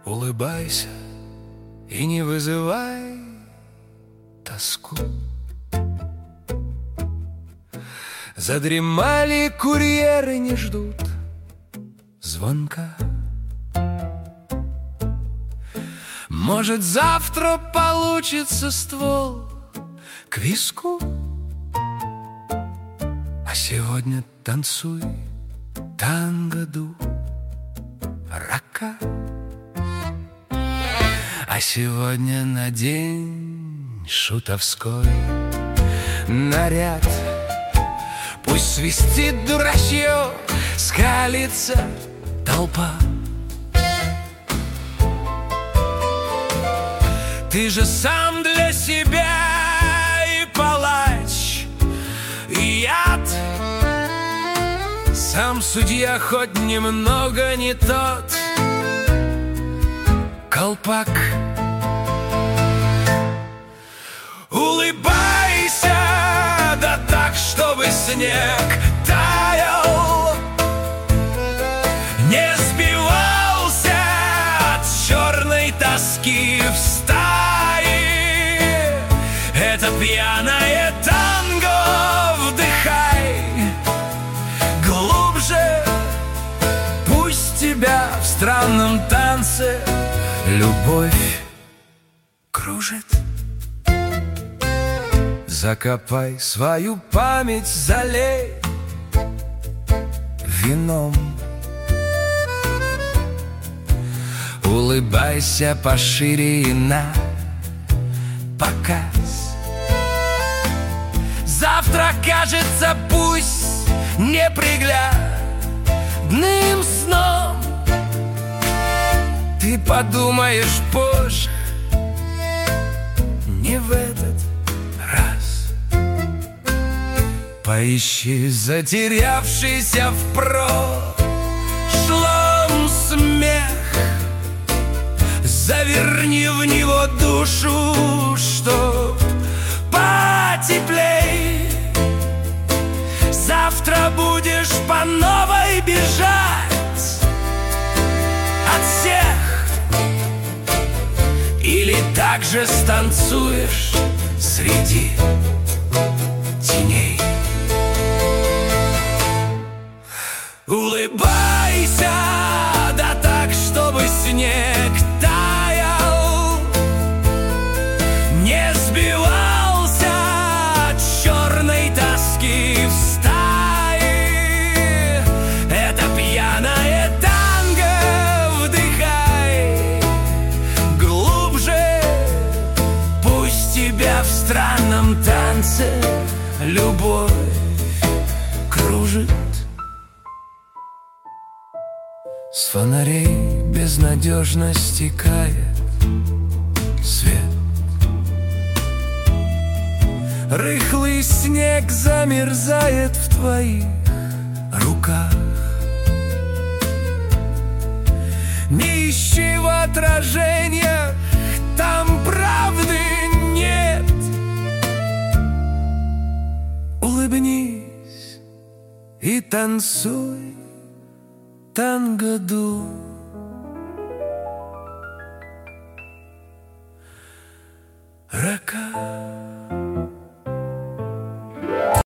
Улыбайся и не вызывай тоску. Задремали курьеры, не ждут звонка. Может, завтра получится ствол к виску. А сегодня танцуй танго ду рака. А сегодня надень шутовской наряд. Пусть свистит дурачье, скалится толпа. Ты же сам для себя и палач, и яд. Сам судья хоть немного не тот колпак. Улыбайся, да так, чтобы снег таял, не сбивался от черной тоски в стае. Это пьяное танго вдыхай глубже. Пусть тебя в странном танце любовь кружит. Закопай свою память, залей вином. Улыбайся пошире и на показ. Завтра кажется пусть неприглядным сном. Ты подумаешь позже, не в этот раз. Поищи затерявшийся в прошлом смех. Заверни в него душу, чтоб потеплей. Завтра будешь по новой бежать от всех. Или также станцуешь среди теней. Улыбайся, да так, чтобы снег таял, не сбивался от черной тоски в стае. Это пьяное танго вдыхай глубже. Пусть тебя в странном танце любовь кружит. С фонарей безнадежно стекает свет. Рыхлый снег замерзает в твоих руках. Не ищи в отражениях, там правды нет. Улыбнись и танцуй танго ду рака.